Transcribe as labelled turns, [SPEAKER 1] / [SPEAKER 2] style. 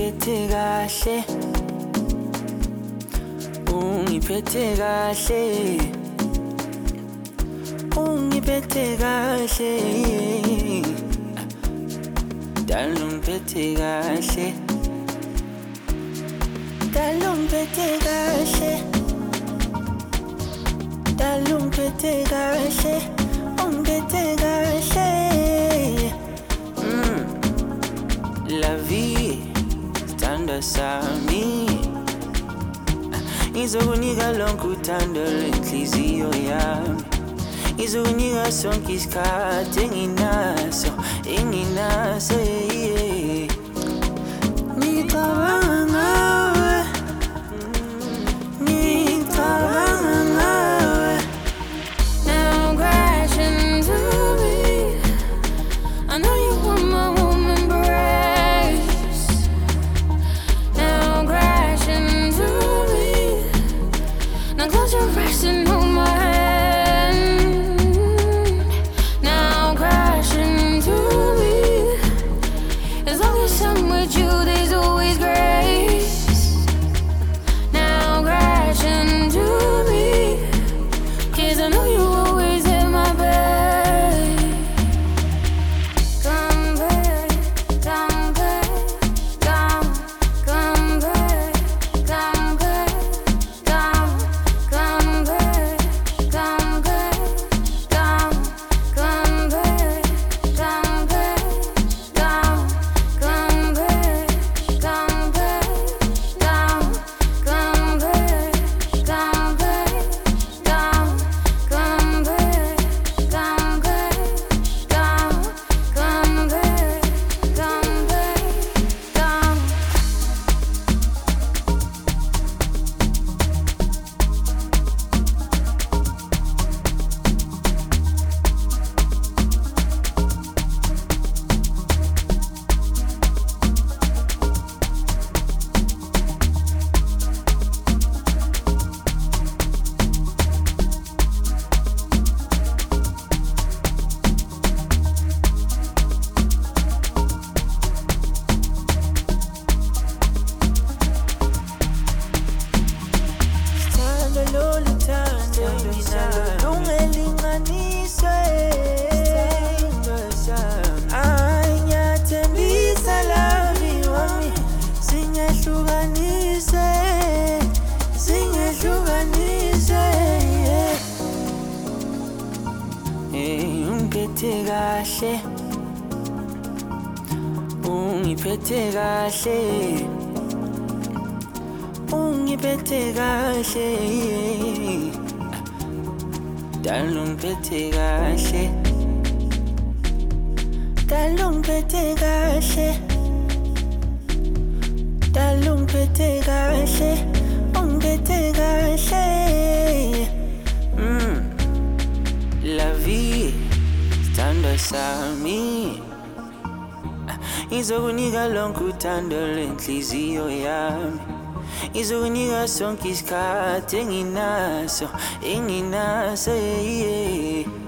[SPEAKER 1] ungiphethe kahle, ungiphethe kahle, ungiphethe kahle, dala ungiphethe kahle, dala ungiphethe kahle, dala ungiphethe kahle, ungiphethe kahle. La vie, standa sami. Izokunika lonke uthando lwenhliziyo yami. Izokunika sonke isikhathi enginaso, yeah. Ngicabanga ngawe, ngicabanga ngawe.
[SPEAKER 2] Now I'm crashing to me. I know you want my warm embrace. Now I'm crashing to me. Now close your eyes and hold my hand. Now I'm crashing to me. As long as I'm with you, there's always grace. Now I'm crashing to me. 'Cause I know you always have my back. Come back, come back, come back, come back, come back, come back, come back, come back, come back, come back, come back, come back, come back, come back, come back, come back, come back, come.
[SPEAKER 1] Thando loluthando nginalo lungelinganiswe. Ay, ngiyathembisa lavi wami, singehlukaniswe, singehlukaniswe, yeah. Ungiphethe kahle, ungiphethe kahle, ungiphethe kahle, dala ungiphethe kahle, dala ungiphethe kahle, dala ungiphethe kahle, ungiphethe kahle. La vie, standa sami. Izokunika lonke uthando lwenhliziyo yami. Izokunika sonke isikhathi enginaso, yeah.